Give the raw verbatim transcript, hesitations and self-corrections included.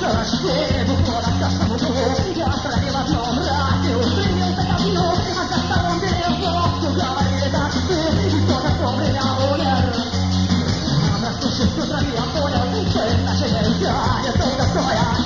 Рождение было на каждом углу. Я провел одном радио, стремился ко дну, а за втором перевозку говорили так ты, и кто-то в то время умер. А на слушай, с утра я понял, что это нельзя, не долго стоя.